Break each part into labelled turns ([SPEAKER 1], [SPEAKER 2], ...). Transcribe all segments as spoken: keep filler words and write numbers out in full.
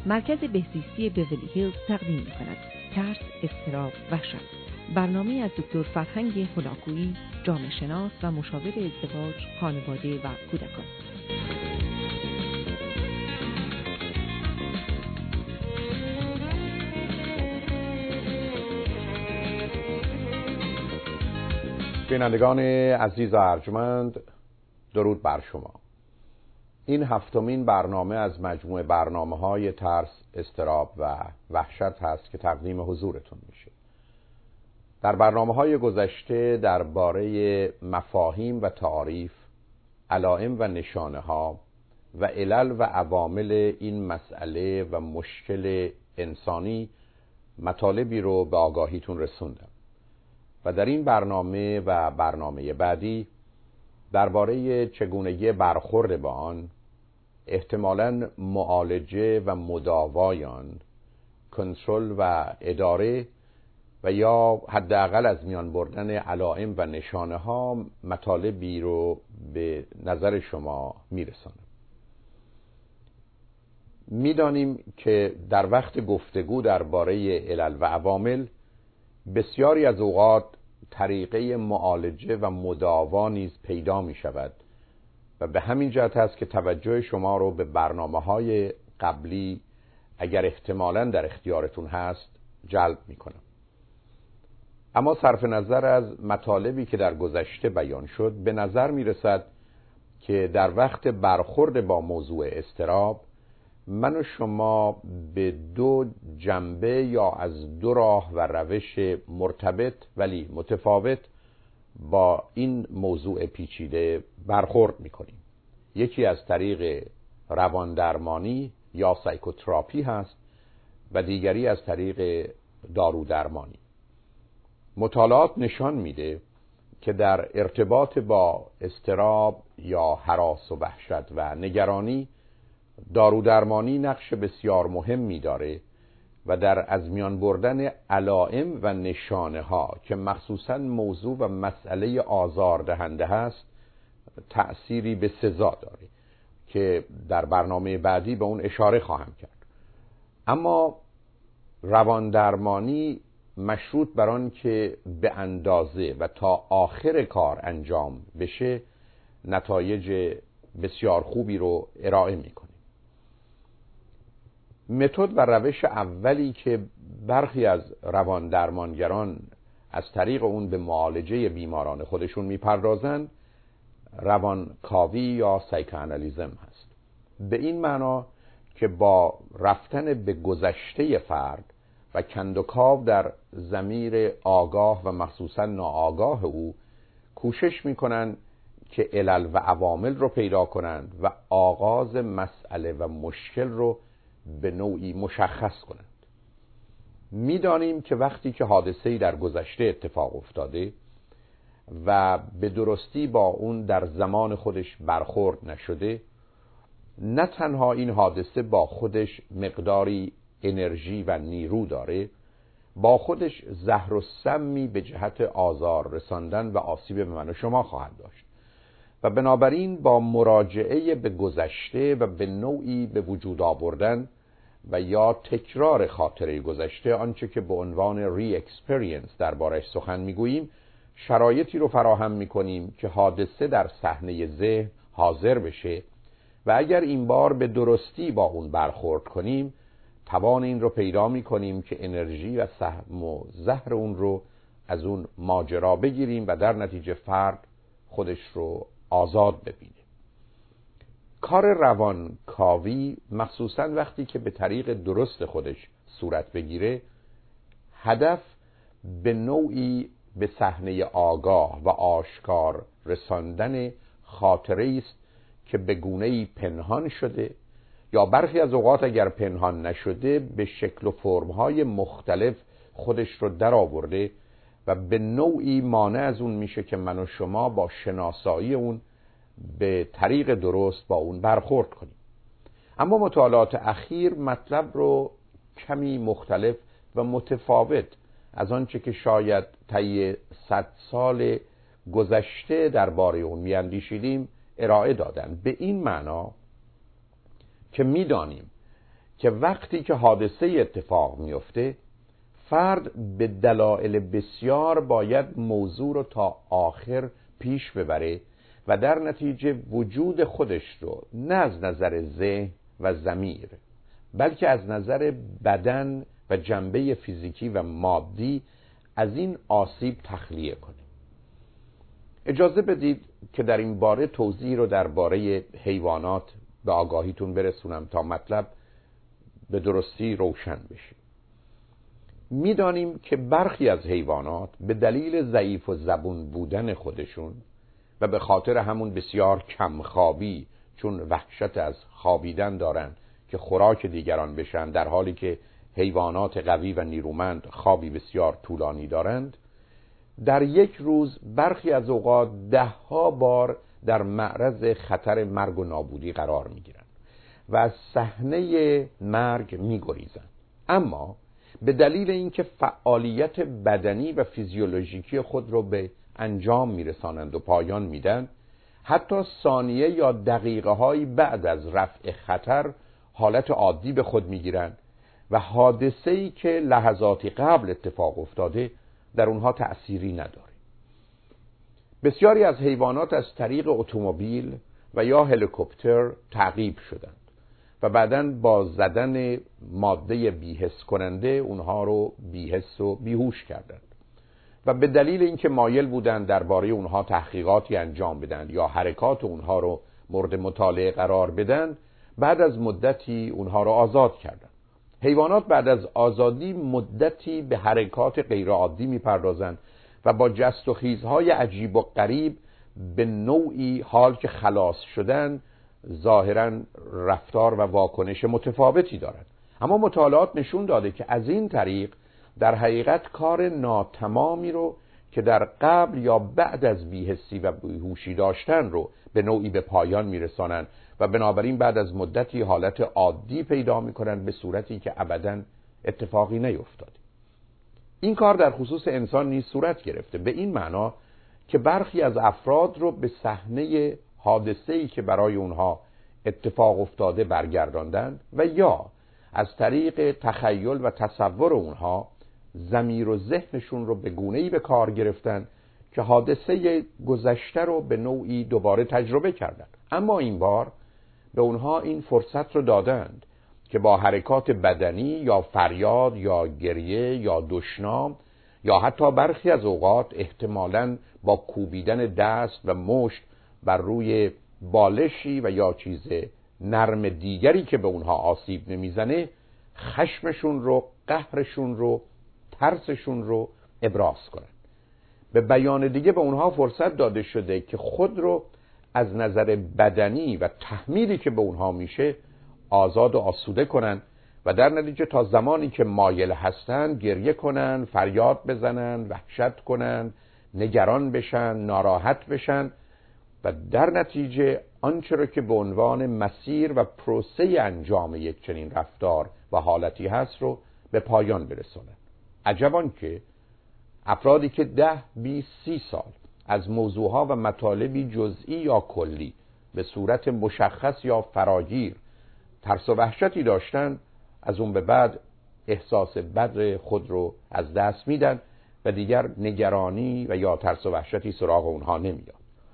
[SPEAKER 1] مرکز بهزیستی بیولی هیلز تقدیم می‌کند. ترس، اضطراب، وحشت. برنامه از دکتر فرهنگ هلاکویی، جامعه شناس و مشاور ازدواج، خانواده و کودکان.
[SPEAKER 2] بینندگان عزیز و ارجمند، درود بر شما. این هفتمین برنامه از مجموعه برنامه‌های ترس، اضطراب و وحشت هست که تقدیم حضورتون میشه. در برنامه‌های گذشته درباره مفاهیم و تعاریف، علائم و نشانه‌ها و علل و عوامل این مسئله و مشکل انسانی مطالبی رو به آگاهیتون رسوندم و در این برنامه و برنامه بعدی درباره چگونگی برخورد با آن، احتمالاً معالجه و مداوای آن، کنترل و اداره و یا حداقل از میان بردن علائم و نشانه ها مطالبی رو به نظر شما میرسانم. میدانیم که در وقت گفتگو درباره علل و عوامل بسیاری از اوقات طریقه معالجه و مداوا نیز پیدا می شود و به همین جهت است که توجه شما رو به برنامه‌های قبلی اگر احتمالاً در اختیارتون هست جلب می کنم. اما صرف نظر از مطالبی که در گذشته بیان شد، به نظر می رسد که در وقت برخورد با موضوع اضطراب من و شما به دو جنبه یا از دو راه و روش مرتبط ولی متفاوت با این موضوع پیچیده برخورد می‌کنیم. یکی از طریق رواندرمانی یا سایکوتراپی هست و دیگری از طریق دارودرمانی. مطالعات نشان میده که در ارتباط با اضطراب یا هراس و وحشت و نگرانی دارودرمانی نقش بسیار مهمی داره و در از میان بردن علائم و نشانه ها که مخصوصاً موضوع و مسئله آزاردهنده هست تأثیری به سزا داره که در برنامه بعدی به اون اشاره خواهم کرد. اما رواندرمانی مشروط بر آن که به اندازه و تا آخر کار انجام بشه نتایج بسیار خوبی رو ارائه میکنه. متد و روش اولی که برخی از روان درمانگران از طریق اون به معالجه بیماران خودشون میپردازند روانکاوی یا سایکوآنالیزم هست. به این معنا که با رفتن به گذشته فرد و کندوکاو در ضمیر آگاه و مخصوصا ناآگاه او کوشش میکنن که علل و عوامل رو پیدا کنند و آغاز مسئله و مشکل رو به نوعی مشخص کنند. میدانیم که وقتی که حادثه‌ای در گذشته اتفاق افتاده و به درستی با اون در زمان خودش برخورد نشده، نه تنها این حادثه با خودش مقداری انرژی و نیرو داره، با خودش زهر و سمی به جهت آزار رساندن و آسیب به من و شما خواهد داشت و بنابراین با مراجعه به گذشته و به نوعی به وجود آوردن و یا تکرار خاطره گذشته، آنچه که به عنوان ری اکسپریانس دربارش سخن میگوییم، شرایطی رو فراهم میکنیم که حادثه در صحنه ذهن حاضر بشه و اگر این بار به درستی با اون برخورد کنیم توان این رو پیدا میکنیم که انرژی و سهم و زهر اون رو از اون ماجرا بگیریم و در نتیجه فرد خودش رو آزاد ببینه. کار روانکاوی مخصوصاً وقتی که به طریق درست خودش صورت بگیره، هدف به نوعی به صحنه آگاه و آشکار رساندن خاطره است که به گونه‌ای پنهان شده یا برخی از اوقات اگر پنهان نشده به شکل و فرم‌های مختلف خودش رو در آورده و به نوعی مانع از اون میشه که من و شما با شناسایی اون به طریق درست با اون برخورد کنیم. اما مطالعات اخیر مطلب رو کمی مختلف و متفاوت از آنچه که شاید طی صد سال گذشته درباره اون میاندیشیدیم ارائه دادن، به این معنا که میدانیم که وقتی که حادثه اتفاق میفته فرد به دلایل بسیار باید موضوع رو تا آخر پیش ببره و در نتیجه وجود خودش رو نه از نظر ذهن و ضمیر بلکه از نظر بدن و جنبه فیزیکی و مادی از این آسیب تخلیه کنه. اجازه بدید که در این باره توضیح رو درباره حیوانات به آگاهیتون برسونم تا مطلب به درستی روشن بشه. میدانیم که برخی از حیوانات به دلیل ضعیف و زبون بودن خودشون و به خاطر همون بسیار کمخوابی، چون وحشت از خوابیدن دارن که خوراک دیگران بشن، در حالی که حیوانات قوی و نیرومند خوابی بسیار طولانی دارند، در یک روز برخی از اوقات ده ها بار در معرض خطر مرگ و نابودی قرار میگیرند و از صحنه مرگ میگریزند. اما به دلیل اینکه فعالیت بدنی و فیزیولوژیکی خود رو به انجام میرسانند و پایان میدن، حتی ثانیه یا دقیقه هایی بعد از رفع خطر حالت عادی به خود میگیرند و حادثه‌ای که لحظاتی قبل اتفاق افتاده در اونها تأثیری نداره. بسیاری از حیوانات از طریق اتومبیل و یا هلیکوپتر تعقیب شدند و بعداً با زدن ماده بی‌حس کننده اونها رو بی‌حس و بیهوش کردند و به دلیل اینکه مایل بودند درباره اونها تحقیقاتی انجام بدن یا حرکات اونها رو مورد مطالعه قرار بدن، بعد از مدتی اونها رو آزاد کردند. حیوانات بعد از آزادی مدتی به حرکات غیرعادی میپردازند و با جست و خیزهای عجیب و غریب به نوعی حال که خلاص شدن ظاهراً رفتار و واکنش متفاوتی دارند. اما مطالعات نشون داده که از این طریق در حقیقت کار ناتمامی رو که در قبل یا بعد از بی‌حسی و بیهوشی داشتن رو به نوعی به پایان میرسانند و بنابراین بعد از مدتی حالت عادی پیدا میکنند به صورتی که ابداً اتفاقی نیفتاده. این کار در خصوص انسان نیز صورت گرفته، به این معنا که برخی از افراد رو به صحنه حادثه‌ای که برای اونها اتفاق افتاده برگرداندند و یا از طریق تخیل و تصور اونها ضمیر و ذهنشون رو به گونه‌ای به کار گرفتن که حادثه گذشته رو به نوعی دوباره تجربه کردند. اما این بار به اونها این فرصت رو دادند که با حرکات بدنی یا فریاد یا گریه یا دشنام یا حتی برخی از اوقات احتمالاً با کوبیدن دست و مشت بر روی بالشی و یا چیز نرم دیگری که به اونها آسیب نمیزنه خشمشون رو، قهرشون رو، ترسشون رو ابراز کنند. به بیان دیگه به اونها فرصت داده شده که خود رو از نظر بدنی و تحمیلی که به اونها میشه آزاد و آسوده کنن و در نتیجه تا زمانی که مایل هستن گریه کنن، فریاد بزنن، وحشت کنن، نگران بشن، ناراحت بشن و در نتیجه آنچه را که به عنوان مسیر و پروسه انجام یک چنین رفتار و حالتی هست رو به پایان برسونن. عجبان که افرادی که ده، بیست، سی سال از موضوعها و مطالبی جزئی یا کلی به صورت مشخص یا فراگیر ترس و وحشتی داشتن، از اون به بعد احساس بد خود رو از دست میدن و دیگر نگرانی و یا ترس و وحشتی سراغ اونها نمیاد.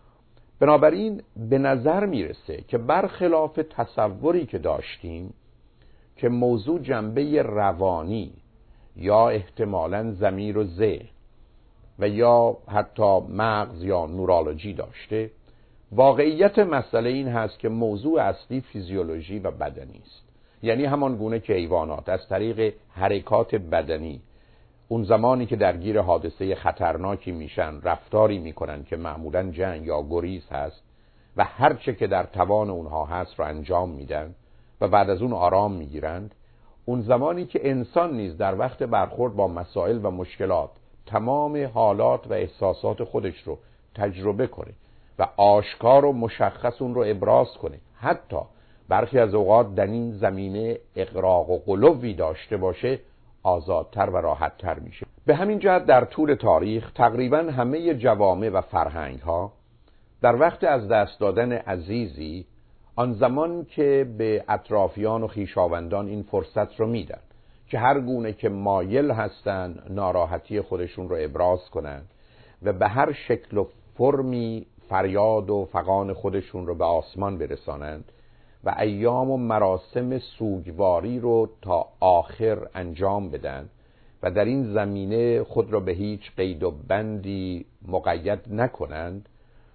[SPEAKER 2] بنابراین به نظر میرسه که برخلاف تصوری که داشتیم که موضوع جنبه روانی یا احتمالاً ضمیر و ذهن و یا حتی مغز یا نورولوژی داشته، واقعیت مسئله این هست که موضوع اصلی فیزیولوژی و بدنی است. یعنی همان گونه که حیوانات از طریق حرکات بدنی اون زمانی که درگیر حادثه خطرناکی میشن رفتاری میکنن که معمولاً جنگ یا گریز هست و هر چه که در توان اونها هست رو انجام میدن و بعد از اون آرام میگیرند، اون زمانی که انسان نیز در وقت برخورد با مسائل و مشکلات تمام حالات و احساسات خودش رو تجربه کنه و آشکار و مشخص اون رو ابراز کنه، حتی برخی از اوقات در این زمینه اغراق و غلوی داشته باشه، آزادتر و راحتتر میشه. به همین جهت در طول تاریخ تقریباً همه جوامع و فرهنگ ها در وقت از دست دادن عزیزی آن زمان که به اطرافیان و خویشاوندان این فرصت رو میدن که هر گونه که مایل هستن ناراحتی خودشون رو ابراز کنند و به هر شکل و فرمی فریاد و فغان خودشون رو به آسمان برسانند و ایام و مراسم سوگواری رو تا آخر انجام بدن و در این زمینه خود را به هیچ قید و بندی مقید نکنند،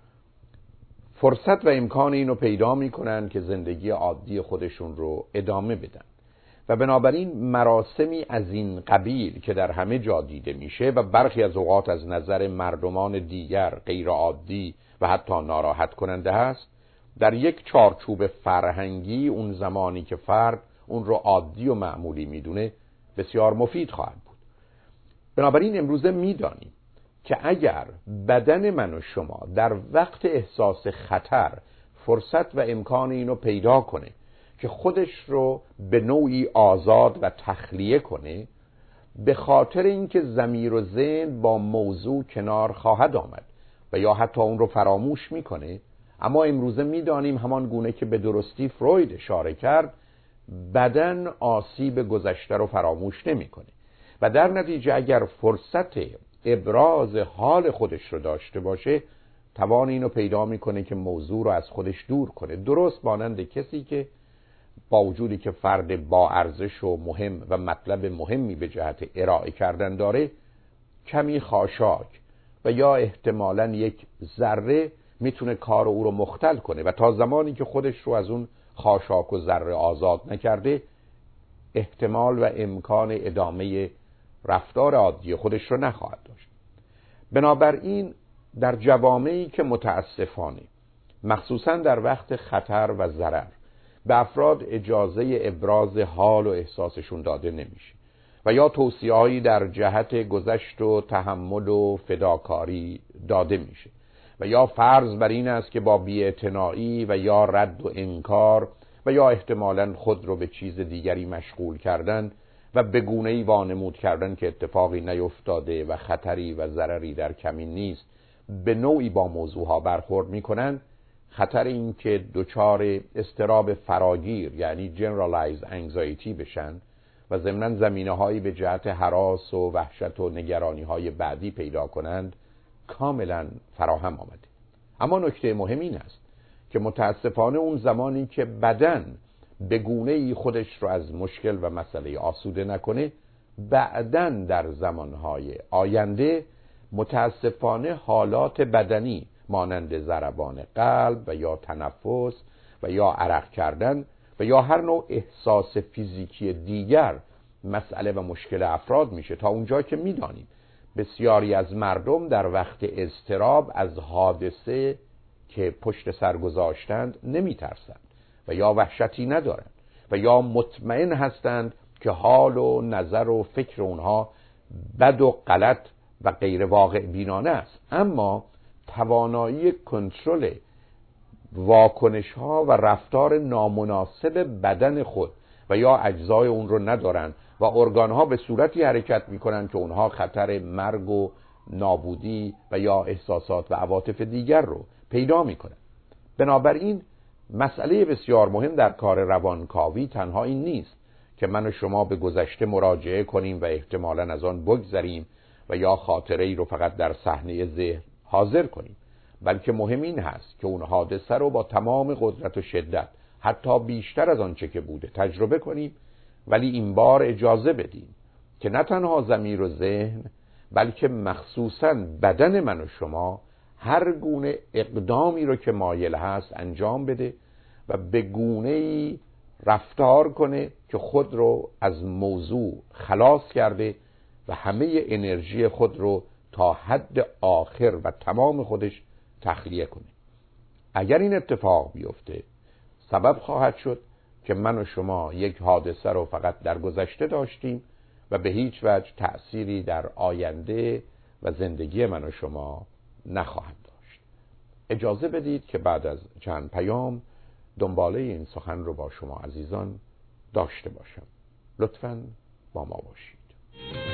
[SPEAKER 2] فرصت و امکان اینو پیدا میکنن که زندگی عادی خودشون رو ادامه بدن. و بنابراین مراسمی از این قبیل که در همه جا دیده میشه و برخی از اوقات از نظر مردمان دیگر غیر عادی و حتی ناراحت کننده هست، در یک چارچوب فرهنگی اون زمانی که فرد اون رو عادی و معمولی میدونه بسیار مفید خواهد بود. بنابراین امروزه میدانیم که اگر بدن من و شما در وقت احساس خطر فرصت و امکان اینو پیدا کنه که خودش رو به نوعی آزاد و تخلیه کنه، به خاطر اینکه ضمیر و ذهن با موضوع کنار خواهد آمد و یا حتی اون رو فراموش میکنه، اما امروزه میدانیم همان گونه که به درستی فروید اشاره کرد، بدن آسیب گذشته رو فراموش نمیکنه و در نتیجه اگر فرصت ابراز حال خودش رو داشته باشه، توان اینو پیدا میکنه که موضوع رو از خودش دور کنه، درست مانند کسی که با وجودی که فرد با ارزش و مهم و مطلب مهمی به جهت ارائه کردن داره، کمی خاشاک و یا احتمالاً یک ذره میتونه کار او رو مختل کنه و تا زمانی که خودش رو از اون خاشاک و ذره آزاد نکرده، احتمال و امکان ادامه رفتار عادی خودش رو نخواهد داشت. بنابراین در جوامعی که متاسفانه مخصوصاً در وقت خطر و ضرر به افراد اجازه ابراز حال و احساسشون داده نمیشه و یا توصیه‌هایی در جهت گذشت و تحمل و فداکاری داده میشه و یا فرض بر این است که با بی‌اعتنایی و یا رد و انکار و یا احتمالاً خود رو به چیز دیگری مشغول کردن و به گونه‌ای وانمود کردن که اتفاقی نیفتاده و خطری و ضرری در کمین نیست، به نوعی با موضوعها برخورد میکنن، خطر این که دچار اضطراب فراگیر یعنی generalized anxiety بشن و ضمناً زمینه‌هایی به جهت هراس و وحشت و نگرانی‌های بعدی پیدا کنند کاملاً فراهم آمده. اما نکته مهم این است که متاسفانه اون زمانی که بدن به گونه‌ای خودش رو از مشکل و مسئله آسوده نکنه، بعداً در زمانهای آینده متاسفانه حالات بدنی مانند ضربان قلب و یا تنفس و یا عرق کردن و یا هر نوع احساس فیزیکی دیگر مسئله و مشکل افراد میشه، تا اونجا که میدانیم بسیاری از مردم در وقت اضطراب از حادثه که پشت سر گذاشتند نمیترسند و یا وحشتی ندارند و یا مطمئن هستند که حال و نظر و فکر اونها بد و غلط و غیر واقع بینانه است، اما توانایی کنترل واکنش ها و رفتار نامناسب بدن خود و یا اجزای اون رو ندارن و ارگان ها به صورتی حرکت میکنن که اونها خطر مرگ و نابودی و یا احساسات و عواطف دیگر رو پیدا میکنن. بنابراین مسئله بسیار مهم در کار روانکاوی تنها این نیست که من و شما به گذشته مراجعه کنیم و احتمالاً از آن بگذریم و یا خاطره ای رو فقط در صحنه ذهن حاضر کنیم، بلکه مهم این هست که اون حادثه رو با تمام قدرت و شدت، حتی بیشتر از آنچه که بوده، تجربه کنیم، ولی این بار اجازه بدیم که نه تنها ضمیر و ذهن بلکه مخصوصاً بدن من و شما هر گونه اقدامی رو که مایل هست انجام بده و به گونه‌ای رفتار کنه که خود رو از موضوع خلاص کرده و همه انرژی خود رو تا حد آخر و تمام خودش تخلیه کنه. اگر این اتفاق بیفته، سبب خواهد شد که من و شما یک حادثه رو فقط در گذشته داشتیم و به هیچ وجه تأثیری در آینده و زندگی من و شما نخواهد داشت. اجازه بدید که بعد از چند پیام دنباله این سخن رو با شما عزیزان داشته باشم. لطفاً با ما باشید.